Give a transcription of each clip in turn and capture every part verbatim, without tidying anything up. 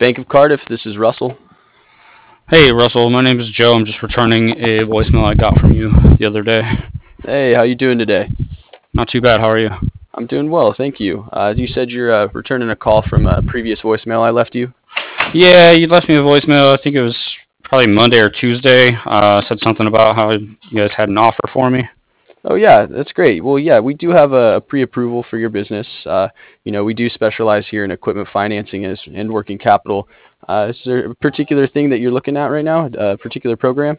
Bank of Cardiff. This is Russell. Hey Russell, my name is Joe. I'm just returning a voicemail I got from you the other day. Hey, how you doing today? Not too bad. How are you? I'm doing well, thank you. Uh, you said you're uh, returning a call from a previous voicemail I left you. Yeah, you left me a voicemail. I think it was probably Monday or Tuesday. Uh, said something about how you guys had an offer for me. Oh yeah, that's great. Well, yeah, we do have a, a pre-approval for your business. Uh, you know, we do specialize here in equipment financing as, and working capital. Uh, is there a particular thing that you're looking at right now? A particular program?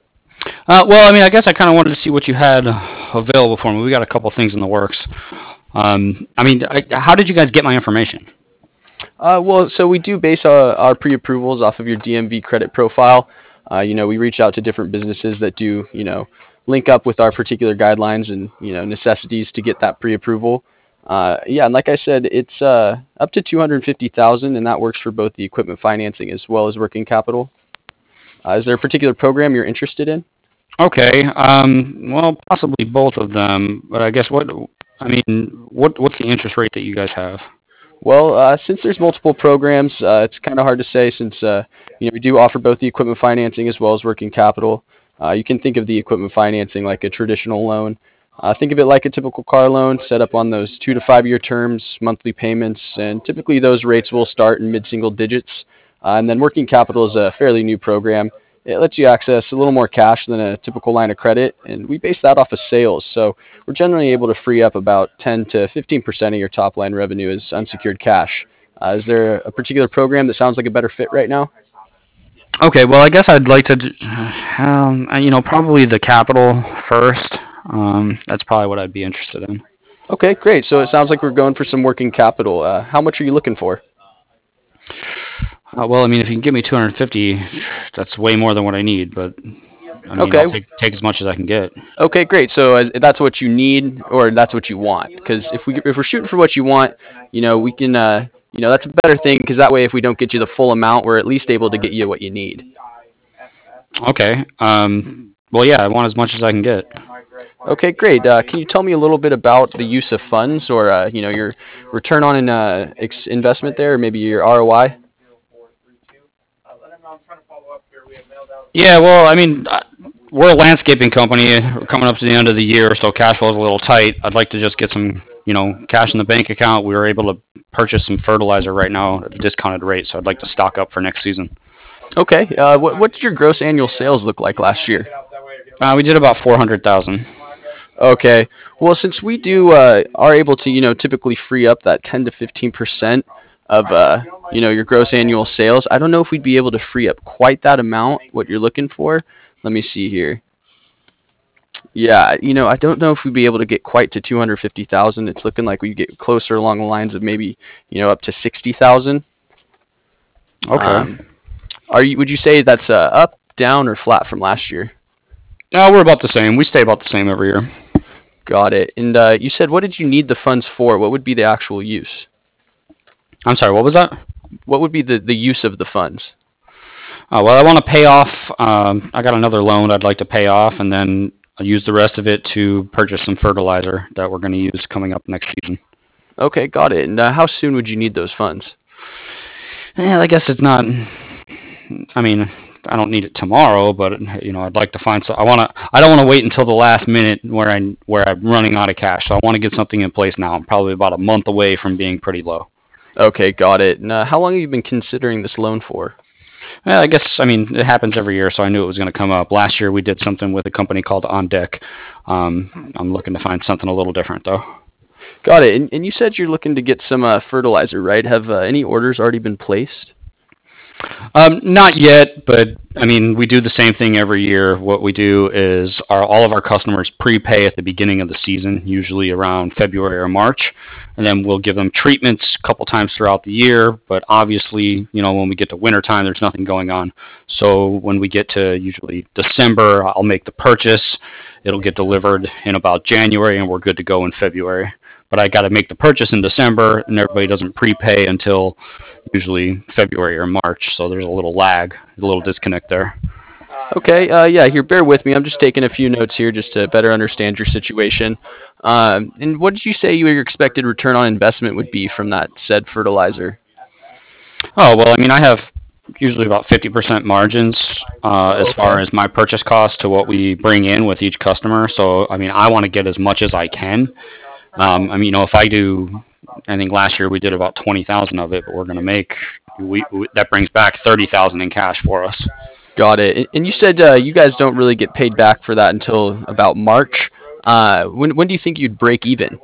Uh, well, I mean, I guess I kind of wanted to see what you had available for me. We got a couple things in the works. Um, I mean, I, how did you guys get my information? Uh, well, so we do base our, our pre-approvals off of your D M V credit profile. Uh, you know, we reach out to different businesses that do, you know, link up with our particular guidelines and, you know, necessities to get that pre-approval. Uh, yeah, and like I said, it's uh, up to two hundred fifty thousand, and that works for both the equipment financing as well as working capital. Uh, is there a particular program you're interested in? Okay. Um, well, possibly both of them, but I guess what I mean, what what's the interest rate that you guys have? Well, uh, since there's multiple programs, uh, it's kind of hard to say since uh, you know we do offer both the equipment financing as well as working capital. Uh, you can think of the equipment financing like a traditional loan. Uh, think of it like a typical car loan, set up on those two to five year terms, monthly payments, and typically those rates will start in mid-single digits. Uh, and then working capital is a fairly new program. It lets you access a little more cash than a typical line of credit, and we base that off of sales. So we're generally able to free up about ten to fifteen percent of your top line revenue as unsecured cash. Uh, is there a particular program that sounds like a better fit right now? Okay, well, I guess I'd like to, d- um, uh, you know, probably the capital first. Um, that's probably what I'd be interested in. Okay, great. So it sounds like we're going for some working capital. Uh, how much are you looking for? Uh, well, I mean, if you can give me two hundred fifty, that's way more than what I need. But I mean, I'll Okay, take take as much as I can get. okay, great. So uh, that's what you need, or that's what you want. Because if we if we're shooting for what you want, you know, we can, uh, you know, that's a better thing. Because that way, if we don't get you the full amount, we're at least able to get you what you need. Okay. Um, well, yeah, I want as much as I can get. Okay, great. Uh, can you tell me a little bit about the use of funds, or uh, you know, your return on an uh, ex- investment there, or maybe your R O I? Yeah, well, I mean, uh, we're a landscaping company. We're coming up to the end of the year, so cash flow is a little tight. I'd like to just get some, you know, cash in the bank account. We were able to purchase some fertilizer right now at a discounted rate, so I'd like to stock up for next season. Okay. Uh, what what did your gross annual sales look like last year? Uh, we did about four hundred thousand. Okay. Well, since we do uh, are able to, you know, typically free up that ten to fifteen percent of, uh, you know, your gross annual sales, I don't know if we'd be able to free up quite that amount, what you're looking for. Let me see here. Yeah, you know, I don't know if we'd be able to get quite to two hundred fifty thousand. It's looking like we get closer along the lines of maybe, you know, up to sixty thousand. Okay. Um, are you, would you say that's uh, up, down, or flat from last year? No, we're about the same. We stay about the same every year. Got it. And uh, you said, what did you need the funds for? What would be the actual use? I'm sorry, what was that? What would be the, the use of the funds? Uh, well, I want to pay off. Um, I got another loan I'd like to pay off, and then I'll use the rest of it to purchase some fertilizer that we're going to use coming up next season. Okay, got it. And uh, how soon would you need those funds? Yeah, I guess it's not. I mean, I don't need it tomorrow, but you know, I'd like to find some. I want to. I don't want to wait until the last minute where I where I'm running out of cash. So I want to get something in place now. I'm probably about a month away from being pretty low. Okay, got it. And uh, how long have you been considering this loan for? Well, I guess I mean it happens every year, so I knew it was going to come up. Last year we did something with a company called On Deck. Um, I'm looking to find something a little different though. Got it. And, and you said you're looking to get some uh, fertilizer, right? Have uh, any orders already been placed? Um, not yet, but I mean, we do the same thing every year. What we do is our all of our customers prepay at the beginning of the season, usually around February or March, and then we'll give them treatments a couple times throughout the year. But obviously, you know, when we get to wintertime, there's nothing going on. So when we get to usually December, I'll make the purchase. It'll get delivered in about January, and we're good to go in February. But I got to make the purchase in December, and everybody doesn't prepay until usually February or March. So there's a little lag, a little disconnect there. Okay, uh, yeah, here, bear with me. I'm just taking a few notes here just to better understand your situation. Um, and what did you say your expected return on investment would be from that said fertilizer? Oh, well, I mean, I have usually about fifty percent margins uh, Oh, as far okay. as my purchase cost to what we bring in with each customer. So, I mean, I want to get as much as I can. Um, I mean, you know, if I do, I think last year we did about twenty thousand of it, but we're going to make, we, we that brings back thirty thousand in cash for us. Got it. And and you said uh, you guys don't really get paid back for that until about March. Uh, when when do you think you'd break even?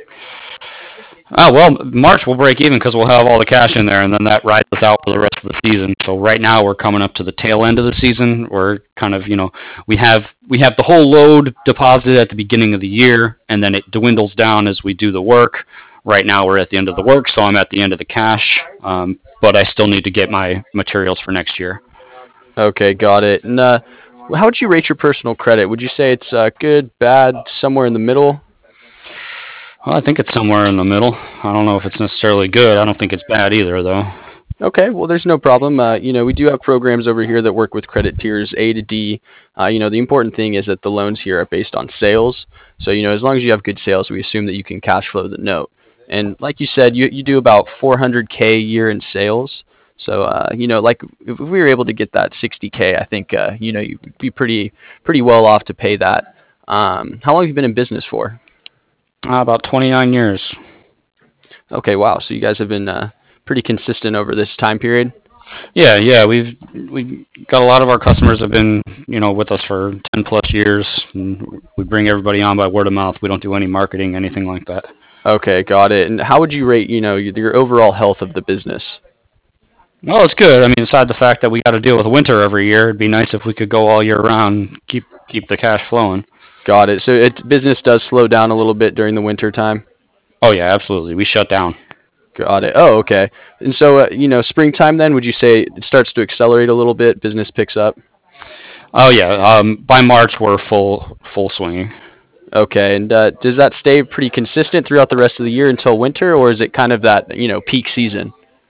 Oh, well, March will break even because we'll have all the cash in there, and then that rides us out for the rest of the season. So right now we're coming up to the tail end of the season. We're kind of, you know, we have we have the whole load deposited at the beginning of the year, and then it dwindles down as we do the work. Right now we're at the end of the work, so I'm at the end of the cash, um, but I still need to get my materials for next year. Okay, got it. And uh, how would you rate your personal credit? Would you say it's uh, good, bad, somewhere in the middle? Well, I think it's somewhere in the middle. I don't know if it's necessarily good. I don't think it's bad either, though. Okay, well, there's no problem. Uh, you know, we do have programs over here that work with credit tiers A to D. Uh, you know, the important thing is that the loans here are based on sales. So, you know, as long as you have good sales, we assume that you can cash flow the note. And like you said, you, you do about four hundred K a year in sales. So, uh, you know, like if we were able to get that sixty K, I think, uh, you know, you'd be pretty, pretty well off to pay that. Um, how long have you been in business for? Uh, about twenty-nine years. Okay, wow. So you guys have been uh, pretty consistent over this time period. Yeah, yeah, we've we got a lot of our customers have been, you know, with us for ten plus years. And we bring everybody on by word of mouth. We don't do any marketing, anything like that. Okay, got it. And how would you rate, you know, your, your overall health of the business? Well, it's good. I mean, aside the fact that we got to deal with winter every year, it'd be nice if we could go all year round, keep keep the cash flowing. Got it. So it business does slow down a little bit during the winter time. Oh yeah, absolutely. We shut down. Got it. Oh, okay. And so, uh, you know, springtime then, would you say it starts to accelerate a little bit? Business picks up. Oh yeah, um, by March we're full full swinging. Okay. And uh, does that stay pretty consistent throughout the rest of the year until winter, or is it kind of that, you know, peak season?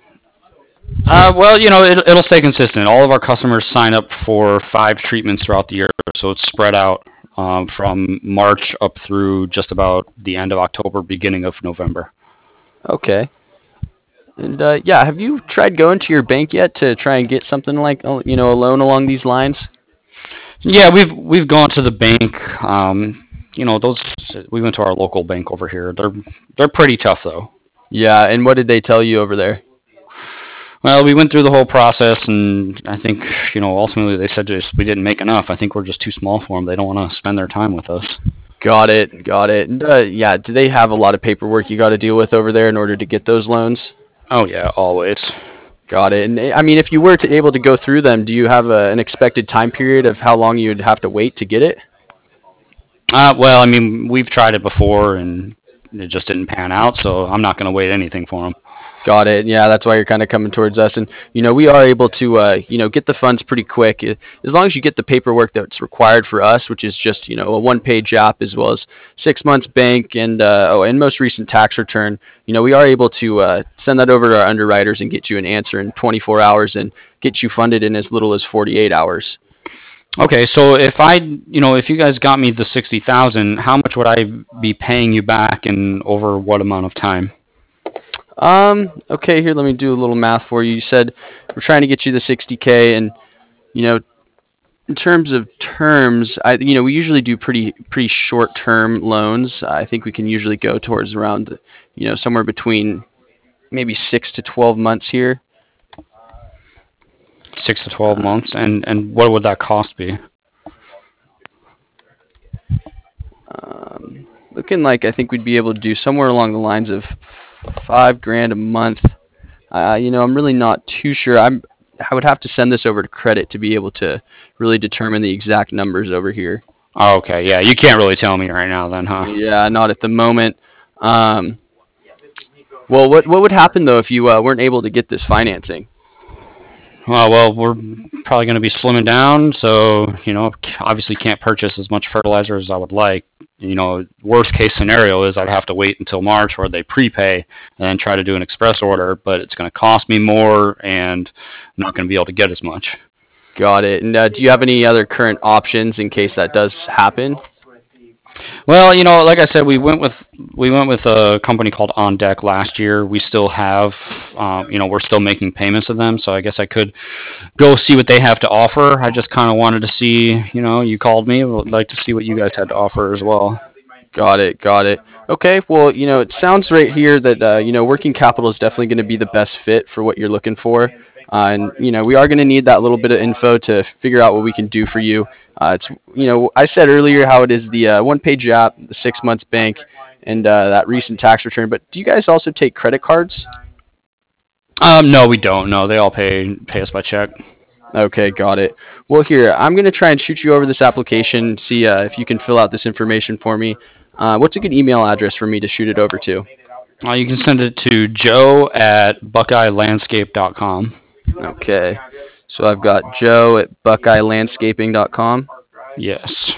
Uh, well, you know, it, it'll stay consistent. All of our customers sign up for five treatments throughout the year, so it's spread out um, from March up through just about the end of October, beginning of November. Okay. And uh, yeah, have you tried going to your bank yet to try and get something like, uh, you know, a loan along these lines? Yeah, we've we've gone to the bank. Um, you know, those we went to our local bank over here. They're they're pretty tough though. Yeah. And what did they tell you over there? Well, we went through the whole process, and I think you know ultimately they said to us we didn't make enough. I think we're just too small for them. They don't want to spend their time with us. Got it. Got it. And uh, yeah, do they have a lot of paperwork you got to deal with over there in order to get those loans? Oh yeah, always. Got it. And eh, I mean, if you were to able to go through them, do you have a, an expected time period of how long you'd have to wait to get it? Uh, well, I mean, we've tried it before, and it just didn't pan out. So I'm not going to wait anything for them. Got it. Yeah, that's why you're kind of coming towards us, and you know we are able to uh, you know get the funds pretty quick eh, as long as you get the paperwork that's required for us, which is just you know a one-page app as well as six months bank and uh, oh and most recent tax return. You know we are able to uh, send that over to our underwriters and get you an answer in twenty-four hours and get you funded in as little as forty-eight hours. Okay, so if I, you know, if you guys got me the sixty thousand, how much would I be paying you back and over what amount of time? Um. Okay. Here, let me do a little math for you. You said we're trying to get you the sixty k, and you know in terms of terms, I you know we usually do pretty pretty short term loans. I think we can usually go towards around you know somewhere between maybe six to twelve months here. Six to twelve months, and and what would that cost be? Um, looking like I think we'd be able to do somewhere along the lines of five grand a month. Uh, you know, I'm really not too sure. I'm I would have to send this over to credit to be able to really determine the exact numbers over here. Oh, okay, yeah, you can't really tell me right now, then, huh? Yeah, not at the moment. Um, well, what what would happen though if you uh, weren't able to get this financing? Uh, well, we're probably going to be slimming down, so you know, obviously can't purchase as much fertilizer as I would like. You know, worst case scenario is I'd have to wait until March where they prepay and then try to do an express order, but it's going to cost me more, and I'm not going to be able to get as much. Got it. And uh, do you have any other current options in case that does happen? Well, you know, like I said, we went with we went with a company called On Deck last year. We still have, um, you know, we're still making payments to them, so I guess I could go see what they have to offer. I just kind of wanted to see, you know, you called me, would like to see what you guys had to offer as well. Got it, got it. Okay, well, you know, it sounds right here that uh, you know working capital is definitely going to be the best fit for what you're looking for, uh, and you know we are going to need that little bit of info to figure out what we can do for you. Uh, it's you know I said earlier how it is the uh, one-page app, the six months bank, and uh, that recent tax return. But do you guys also take credit cards? Um, no, we don't. No, they all pay pay us by check. Okay, got it. Well, here I'm going to try and shoot you over this application. See uh, if you can fill out this information for me. Uh, what's a good email address for me to shoot it over to? Uh, you can send it to Joe at buckeye landscape dot com. Okay. So I've got Joe at buckeye landscaping dot com. Yes.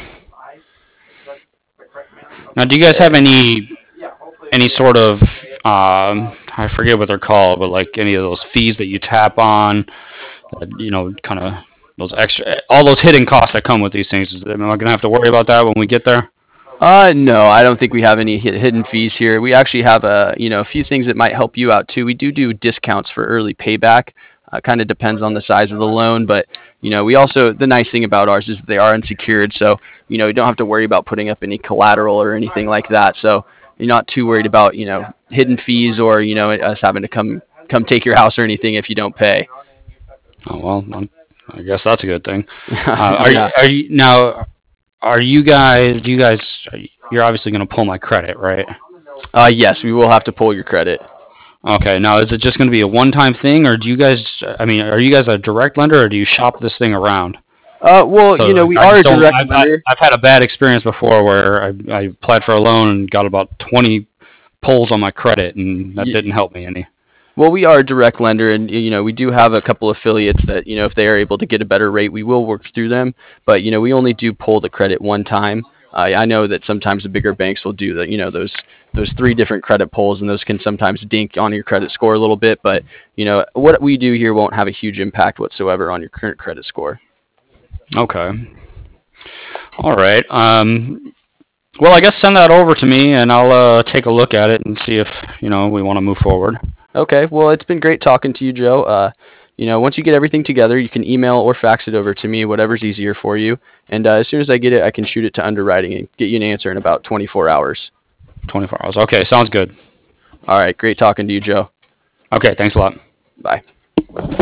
Now, do you guys have any any sort of um, I forget what they're called, but like any of those fees that you tap on, uh, you know, kind of those extra, all those hidden costs that come with these things. Am I gonna have to worry about that when we get there? Uh, no, I don't think we have any hi- hidden fees here. We actually have a, you know, a few things that might help you out too. We do do discounts for early payback. Uh, kind of depends on the size of the loan, but you know, we also the nice thing about ours is that they are unsecured, so you know, you don't have to worry about putting up any collateral or anything like that. So you're not too worried about, you know, hidden fees or you know us having to come come take your house or anything if you don't pay. Oh well, I'm, I guess that's a good thing. Uh, Oh are you yeah. are you now? Are you guys? Do you guys? You're obviously gonna pull my credit, right? Uh, yes, we will have to pull your credit. Okay. Now, is it just gonna be a one-time thing, or do you guys? I mean, are you guys a direct lender, or do you shop this thing around? Uh, well, you So know, like, we I are just a don't. direct I've I, lender. I've had a bad experience before where I I applied for a loan and got about twenty pulls on my credit, and that didn't help me any. Well, we are a direct lender, and you know we do have a couple affiliates that you know if they are able to get a better rate, we will work through them. But you know we only do pull the credit one time. Uh, I know that sometimes the bigger banks will do the you know those those three different credit pulls, and those can sometimes dink on your credit score a little bit. But you know what we do here won't have a huge impact whatsoever on your current credit score. Okay. All right. Um. Well, I guess send that over to me, and I'll uh, take a look at it and see if you know we want to move forward. Okay, well it's been great talking to you, Joe. Uh, you know once you get everything together, you can email or fax it over to me, whatever's easier for you. And uh, as soon as I get it, I can shoot it to underwriting and get you an answer in about twenty-four hours. twenty-four hours. Okay. Sounds good. All right, great talking to you, Joe. Okay. Thanks a lot. Bye.